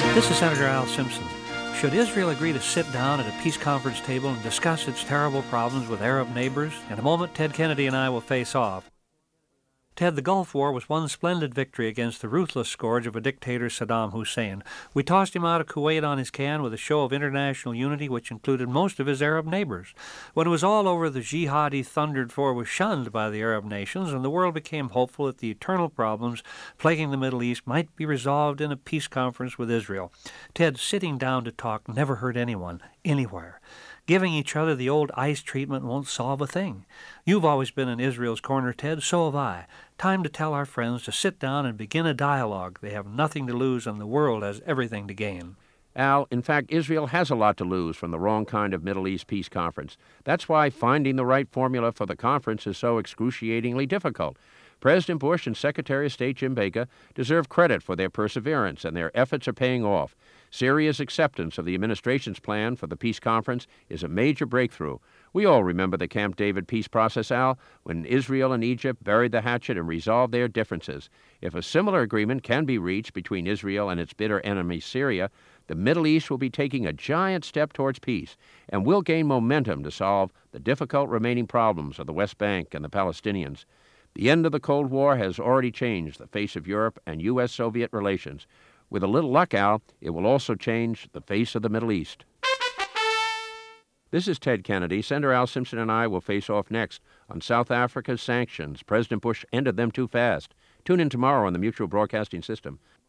This is Senator Al Simpson. Should Israel agree to sit down at a peace conference table and discuss its terrible problems with Arab neighbors? In a moment, Ted Kennedy and I will face off. Ted, the Gulf War was one splendid victory against the ruthless scourge of a dictator, Saddam Hussein. We tossed him out of Kuwait on his can with a show of international unity which included most of his Arab neighbors. When it was all over, the jihad he thundered for was shunned by the Arab nations, and the world became hopeful that the eternal problems plaguing the Middle East might be resolved in a peace conference with Israel. Ted, sitting down to talk never hurt anyone, anywhere. Giving each other the old ICE treatment won't solve a thing. You've always been in Israel's corner, Ted, so have I. Time to tell our friends to sit down and begin a dialogue. They have nothing to lose and the world has everything to gain. Al, in fact, Israel has a lot to lose from the wrong kind of Middle East peace conference. That's why finding the right formula for the conference is so excruciatingly difficult. President Bush and Secretary of State Jim Baker deserve credit for their perseverance, and their efforts are paying off. Syria's acceptance of the administration's plan for the peace conference is a major breakthrough. We all remember the Camp David peace process, Al, when Israel and Egypt buried the hatchet and resolved their differences. If a similar agreement can be reached between Israel and its bitter enemy Syria, the Middle East will be taking a giant step towards peace, and will gain momentum to solve the difficult remaining problems of the West Bank and the Palestinians. The end of the Cold War has already changed the face of Europe and U.S.-Soviet relations. With a little luck, Al, it will also change the face of the Middle East. This is Ted Kennedy. Senator Al Simpson and I will face off next on South Africa's sanctions. President Bush ended them too fast. Tune in tomorrow on the Mutual Broadcasting System.